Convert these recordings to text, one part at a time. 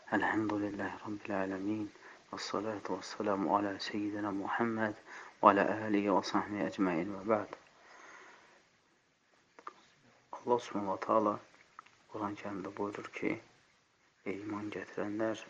Elhamdülillahi Rabbil alemin. Vessalatu vesselamu ala seyyidina Muhammed ve ala alihi ve sahbihi ecmain ve ba'd. Allah subhanahu wa ta'ala Quran-ı Kerimdə buyurur ki, iman gətirənlər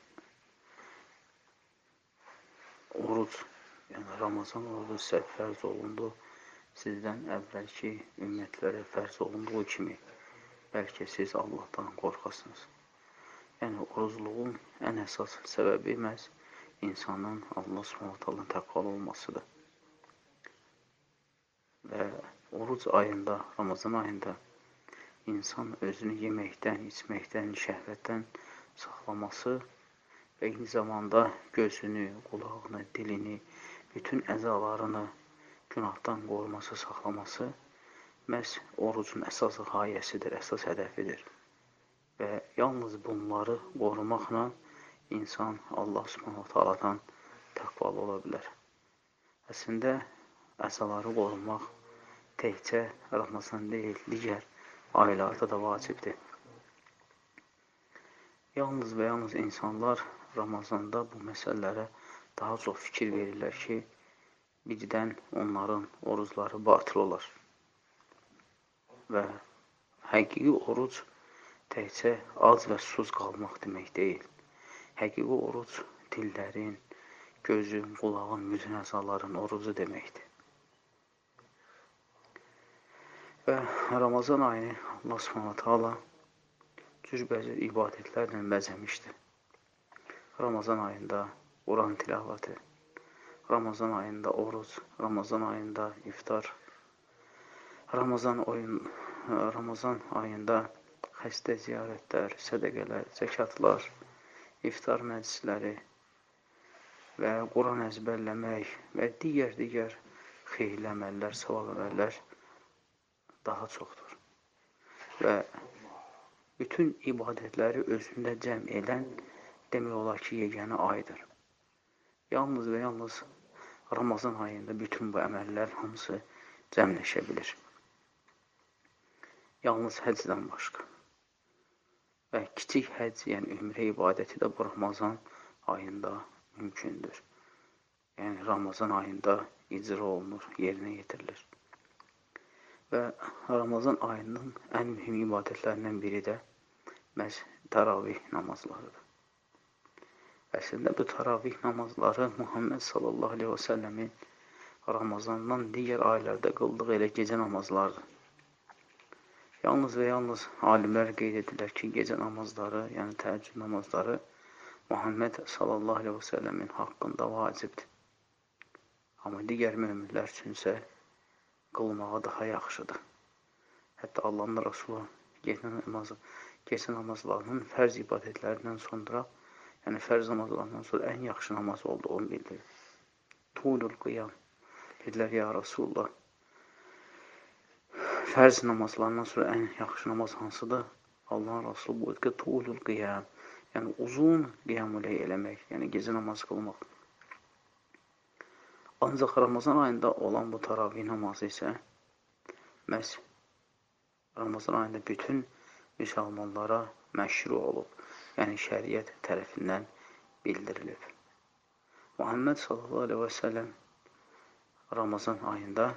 oruc, yəni Ramazan orucu sizə fərz olundu, sizdən əvvəlki ümmətlərə fərz olunduğu kimi, bəlkə siz Allahdan qorxasınız. Yəni, orucluğun ən əsas səbəbi məhz insanın Allah subhanahu təqvalı olmasıdır. Və oruc ayında, Ramazan ayında insan özünü yeməkdən, içməkdən, şəhvətdən saxlaması və eyni zamanda gözünü, qulağını, dilini, bütün əzalarını günahdan qoruması, saxlaması məhz orucun əsas qayəsidir, əsas hədəfidir. Və yalnız bunları qorumaqla insan Allah subhanahu ta'aladan təqvalı ola bilər. Əslində, əzaları qorumaq təkcə Ramazan deyil, digər aylarda da vacibdir. Yalnız və yalnız insanlar Ramazanda bu məsələlərə daha çox fikir verirlər ki, birdən onların orucları batıl olar. Və həqiqi oruc təkcə ac və susuz qalmaq demək deyil. Həqiqi oruc dillərin, gözün, qulağın, bütün əzaların orucu deməkdir. Və Ramazan ayını Allah subhanahu ta'ala cürbəcür ibadətlərlə bəzəmişdir. Ramazan ayında Quran tilavəti, Ramazan ayında oruc, Ramazan ayında iftar, Ramazan ayında xəstə ziyarətlər, sədəqələr, zəkatlar, iftar məclisləri və Quran əzbərləmək və digər xeyirli əməllər, savab əməllər daha çoxdur. Və bütün ibadətləri özündə cəm edən demək olar ki, yeganə aydır. Yalnız və yalnız Ramazan ayında bütün bu əməllər hamısı cəmləşə bilir. Yalnız həcdən başqa. Və kiçik həcc, yəni ümrə ibadəti də bu Ramazan ayında mümkündür. Yəni Ramazan ayında icra olunur, yerinə yetirilir. Və Ramazan ayının ən mühüm ibadətlərindən biri də məhz təravih namazlarıdır. Əslində bu təravih namazları Muhammed sallallahu aleyhi və səlləmin Ramazandan digər aylarda qıldığı elə gecə namazlardır. Yalnız və yalnız alimlər qeyd edirlər ki, gecə namazları, yəni təəccüd namazları Muhammed sallallahu aleyhi və səlləmin haqqında vacibdir. Amma digər möminlər üçünsə qılmağa daha yaxşıdır. Hətta Allahın Rasulü gecə namazlarının fərz ibadətlərindən sonra, yəni fərz namazlarından sonra ən yaxşı namaz olduğunu bildirir. Tulul qiyam. Dedilər, ya Rasulullah, fərz namazlarından sonra ən yaxşı namaz hansıdır? Allahın Rasulü buyurur ki, tulul qiyam. Yəni uzun qiyam-ı-leyl eləmək, yəni gecə namaz qılmaq. Ancaq Ramazan ayında olan bu təravih namazı isə məhz Ramazan ayında bütün müsəlmanlara məşru olub, yəni şəriət tərəfindən bildirilib. Muhammed sallallahu aleyhi və səlləm Ramazan ayında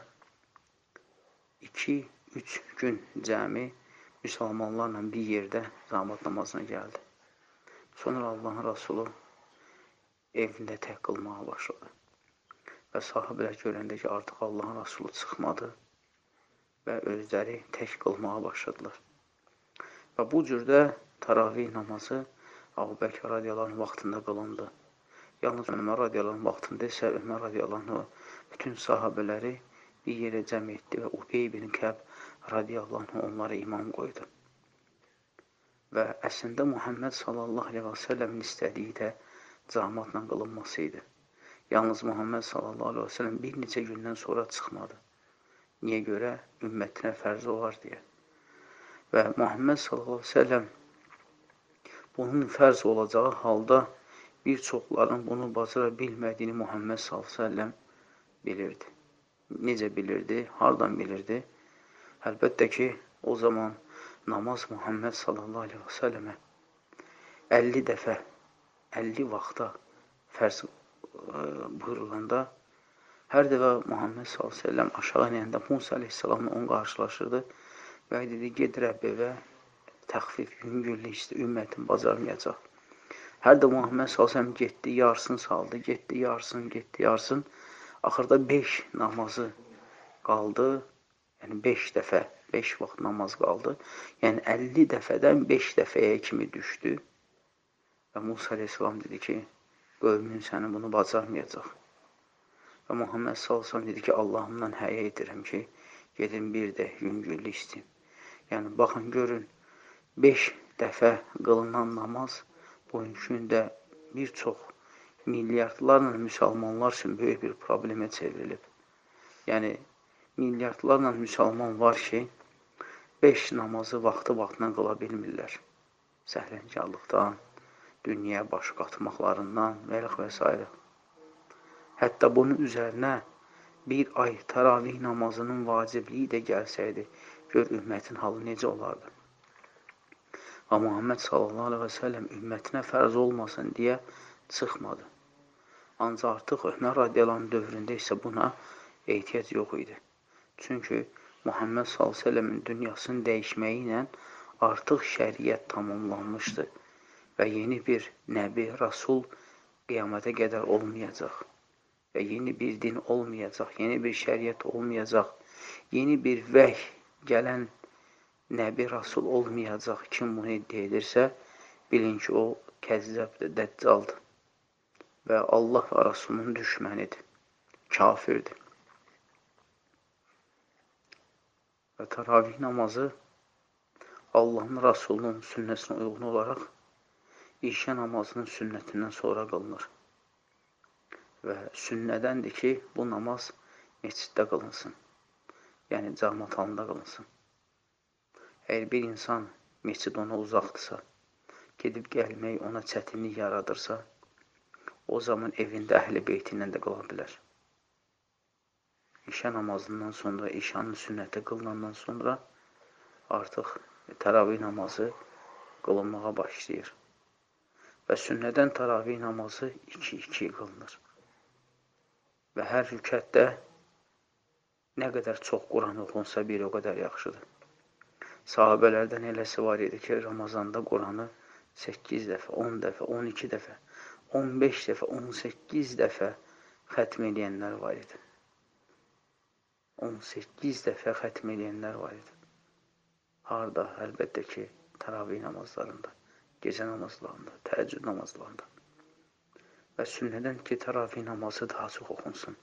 2-3 gün cəmi müsəlmanlarla bir yerdə zamat namazına gəldi. Sonra Allahın Rasulü evində tək qılmağa başladı. Və sahabələr görəndə ki, artıq Allahın Rasulü çıxmadı və özləri tək qılmağa başladılar. Və bu cürdə təravih namazı Əbu Bəkr radiyallahu vaxtında qılındı. Yalnız Ömər radiyallahu vaxtında isə Ömər radiyallahu bütün sahabələri bir yerə cəm etdi və Ubey bin Kəb radiyallahu onlara imam qoydu. Və əslində Muhammed sallallahu aleyhi və səlləmin istədiyi də cəmaatla qılınması idi. Yalnız Muhammed sallallahu aleyhi və səlləm bir neçə gündən sonra çıxmadı. Niyə görə? Ümmətinə fərz olar deyə. Və Muhammed sallallahu aleyhi və səlləm bunun fərz olacağı halda bir çoxların bunu bacara bilmədiyini Muhammed sallallahu aleyhi və səlləm bilirdi. Necə bilirdi? Hardan bilirdi? Əlbəttə ki, o zaman namaz Muhammed sallallahu aleyhi və səlləmə 50 dəfə 50 vaxta fərz buyurulanda, hər dəfə Muhammed s.ə.v aşağı inəndə Musa əleyhissalamla onu qarşılaşırdı və dedi, ged Rəbbivə təxfif, yüngüllük istə, ümmətin bacarmayacaq. Hər də Muhammed s.ə.v getdi, yarsın saldı, getdi, yarsın. Axırda 5 namazı qaldı, yəni 5 dəfə, 5 vaxt namaz qaldı. Yəni 50 dəfədən 5 dəfəyə kimi düşdü. Və Musa əleyhissalam dedi ki, qövmün səni bunu bacarmayacaq. Və Muhammed s.ə.v dedi ki, Allahımdan həyə edirəm ki, gedin bir də yüngüllük istəyim. Yəni, baxın, görün, 5 dəfə qılınan namaz bugünkü gündə bir çox milyardlarla müsəlmanlar üçün böyük bir problemə çevrilib. Yəni, milyardlarla müsəlman var ki, 5 namazı vaxtına qıla bilmirlər. Səhlənkarlıqdan, dünyaya baş qatmaqlarından və s. Hətta bunun üzərinə bir ay təravih namazının vacibliyi də gəlsəydi, gör ümmətin halı necə olardı. Və Muhammed s.ə.v ümmətinə fərz olmasın deyə çıxmadı. Ancaq artıq Ömər radiyaların dövründə isə buna ehtiyac yox idi. Çünki Muhammed s.ə.v-in dünyasını dəyişməyi ilə artıq şəriət tamamlanmışdı və yeni bir nəbi, rasul qiyamətə qədər olmayacaq və yeni bir din olmayacaq, yeni bir şəriət olmayacaq, yeni bir vəhy gələn nəbi, rasul olmayacaq. Kim bunu iddia edirsə, bilin ki, o kəzzəbdir, dəccaldır və Allah və Rasulunun düşmənidir, kafirdir. Və təravih namazı Allahın Rasulunun sünnəsinə uyğun olaraq işə namazının sünnətindən sonra qılınır. Və sünnədəndir ki, bu namaz məsciddə qılınsın, yəni cəmaət halında qılınsın. Əgər bir insan məscid ona uzaqdırsa, gedib gəlmək ona çətinlik yaradırsa, o zaman evində əhl-i beyti ilə də qıla bilər. İşə namazından sonra, işanın sünnəti qılınandan sonra artıq təravih namazı qılınmağa başlayır. Və sünnədən təravih namazı 2-2 qılınır. Və hər rükətdə nə qədər çox Quran oxunsa bir o qədər yaxşıdır. Sahabələrdən eləsi var idi ki, Ramazanda Quranı 8 dəfə, 10 dəfə, 12 dəfə, 15 dəfə, 18 dəfə xətm edənlər var idi. 18 dəfə xətm edənlər var idi. Harada? Əlbəttə ki, təravih namazlarında, gecə namazlarında, təəccüd namazlarında. Və sünnədən ki, təravih namazı daha çox oxunsun.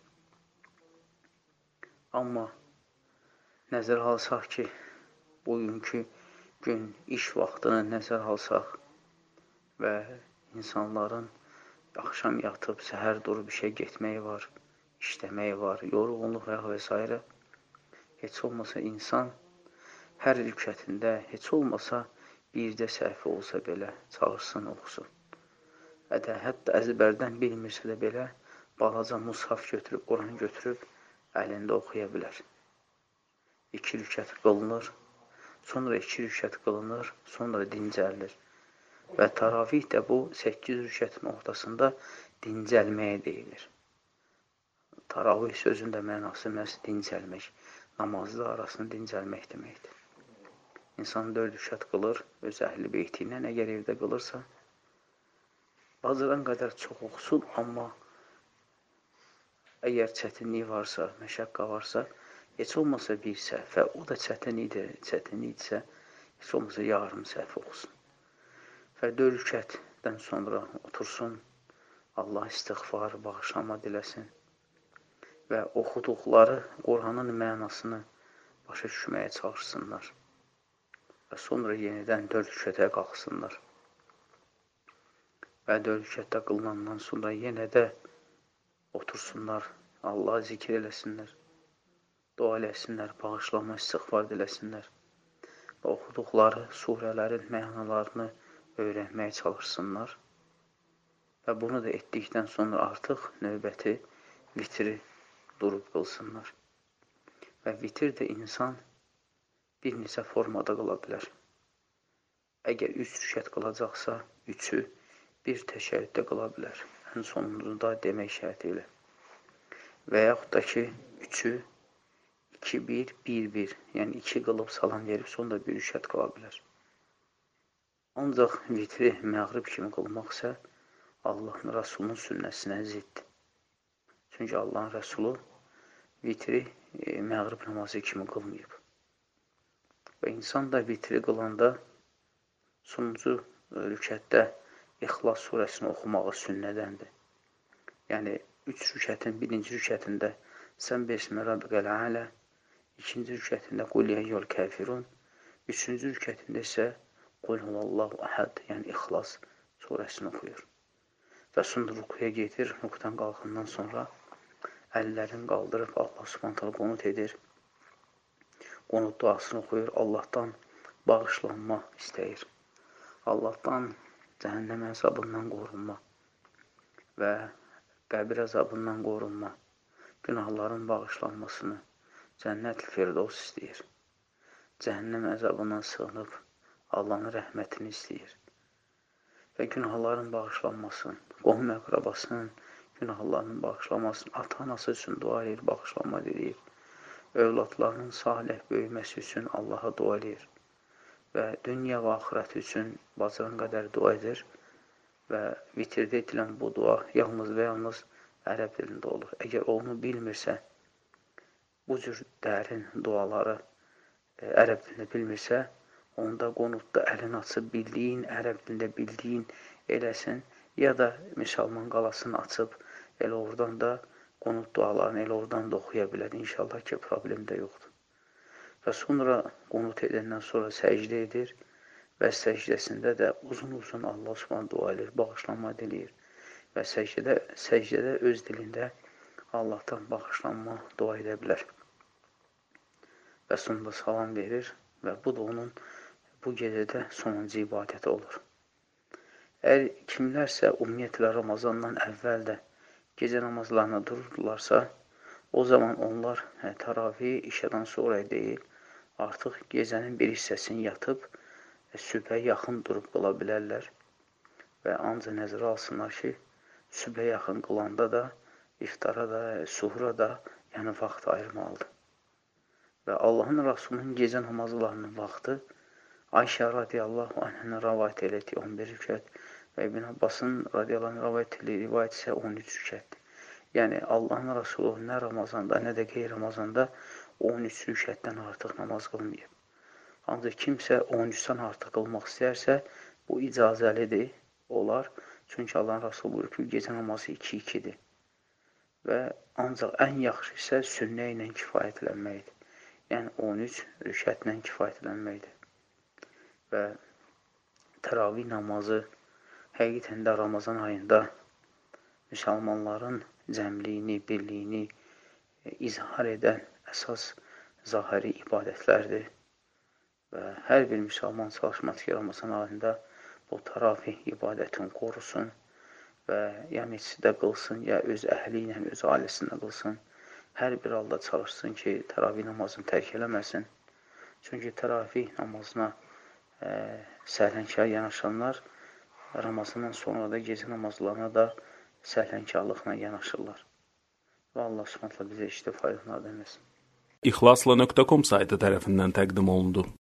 Amma nəzər alsaq ki, bugünkü gün iş vaxtını nəzər alsaq və insanların axşam yatıb, səhər durub işə getməyi var, işləməyi var, yorğunluq və s. Heç olmasa insan hər rükətində, heç olmasa birdə səhvi olsa belə çalışsın, oxusun. Hətta əzbərdən bilmirsə də belə balaca mushaf götürüb, Quran götürüb, əlində oxuya bilər. 2 rükət qılınır, sonra 2 rükət qılınır, sonra dincəlilir. Və təravih də bu 8 rükətin ortasında dincəlməyə deyilir. Təravih sözün də mənası məhz dincəlmək, namazda arasını dincəlmək deməkdir. İnsan 4 rükət qılır, öz əhl-i beyti ilə əgər evdə qılırsa, bacaran qədər çox oxusun, amma əgər çətinlik varsa, məşəqqa varsa, heç olmasa bir səhvə, o da çətinlikdirsə, heç olmasa yarım səhv oxusun. Və 4 rükətdən sonra otursun, Allah istiğfar, bağışlama diləsin və oxuduqları Quranın mənasını başa düşməyə çalışsınlar və sonra yenidən 4 rükətə qalxsınlar. Və 4 rükətdə qılınandan sonra yenə də otursunlar, Allah'a zikr eləsinlər, dua eləsinlər, bağışlama, istiğfar diləsinlər və oxuduqları surələrin mənalarını öyrənməyə çalışsınlar və bunu da etdikdən sonra artıq növbəti vitri durub qılsınlar. Və vitir də insan bir neçə formada qıla bilər. Əgər 3 rükət qılacaqsa, 3-ü bir təşəhhüddə qıla bilər. Ən sonunda demək şərti ilə. Və yaxud da ki, 3-ü 2-1, 1-1, yəni 2 qılıb salam verib, sonunda bir rükət qıla bilər. Ancaq vitri məğrib kimi qılmaq isə Allahın Rəsulunun sünnəsinə ziddir. Çünki Allahın Rəsulu vitri məğrib namazı kimi qılmayıb. Və insan da vitri qılanda sonuncu rükətdə İxlas surəsini oxumağı sünnədəndir. Yəni, 3 rükətin birinci rükətində sən Bismi Rabbikəl Ələ, ikinci rükətində Qul Yəyyul Kəfirun, üçüncü rükətində isə Qul Huvallahu Əhəd, yəni İxlas surəsini oxuyur. Və sonra rukuya gedir, rukudan qalxından sonra əllərini qaldırıb Allah Subhanahu qonut edir. Qonut duasını oxuyur, Allahdan bağışlanma istəyir. Allahdan cəhənnəm əzabından qorunma və qəbir əzabından qorunma, günahların bağışlanmasını, cənnət-i firdevs istəyir. Cəhənnəm əzabından sığınıb Allahın rəhmətini istəyir. Və günahların bağışlanmasını, qohum əqrabasının günahlarının bağışlanmasını, ata-anası üçün dua edir, bağışlanma diləyir. Övladlarının salih böyüməsi üçün Allaha dua edir. Və dünya və axirəti üçün bacaran qədər dua edir və vitirdə edilən bu dua yalnız və yalnız ərəb dilində olur. Əgər onu bilmirsə, bu cür dərin duaları ərəb dilində bilmirsə, onda qonutda əlini açıb bildiyin, ərəb dilində bildiyin eləsin, ya da müsəlman qalasını açıb elə oradan da qonut dualarını elə oradan da oxuya bilər. İnşallah ki, problem də yoxdur. Və sonra qonut edəndən sonra səcdə edir və səcdəsində də uzun-uzun Allah Subhanahu dua edir, bağışlanma diləyir və səcdədə öz dilində Allahdan bağışlanma dua edə bilər. Və sonunda salam verir və bu da onun bu gecədə sonuncu ibadəti olur. Əgər kimlərsə ümumiyyətlə Ramazandan əvvəl də gecə namazlarına dururdularsa, o zaman onlar təravih işədən sonra deyil, artıq gecənin bir hissəsini yatıb, sübhə yaxın durub qıla bilərlər və ancaq nəzərə alsınlar ki, sübhə yaxın qılanda da, iftara da, suhura da, yəni vaxt ayırmalıdır. Və Allahın Rasulunun gecə namazlarının vaxtı Ayşə radiyallahu anhına rəvayət elədiyi 11 rükət və İbn Abbasın radiyallahu anh rəvayət elədiyi rivayət isə 13 rükətdir. Yəni Allahın Rasulu nə Ramazanda, nə də qeyri-Ramazanda 13 rükətdən artıq namaz qılmayıb. Ancaq kimsə 13-dən artıq qılmaq istəyərsə, bu icazəlidir, olar. Çünki Allahın Rasulü buyurur ki, gecə namazı 2-2-dir. Və ancaq ən yaxşı isə sünnə ilə kifayətlənməkdir. Yəni 13 rükətlə kifayətlənməkdir. Və təravih namazı həqiqətən də Ramazan ayında müsəlmanların cəmliyini, birliyini izhar edən əsas zahiri ibadətlərdir. Və hər bir müsəlman çalışması ki, Ramazan ayında bu təravih ibadətini qorusun və ya məsciddə qılsın, ya öz əhli ilə, öz ailəsində qılsın. Hər bir halda çalışsın ki, təravih namazını tərk eləməsin. Çünki təravih namazına səhlənkarlığa yanaşanlar Ramazandan sonra da gecə namazlarına da səhlənkarlıqla yanaşırlar. Və Allah Subhanahu bizə faydalarından eləsin. İxlasla.com saytı tərəfindən təqdim olundu.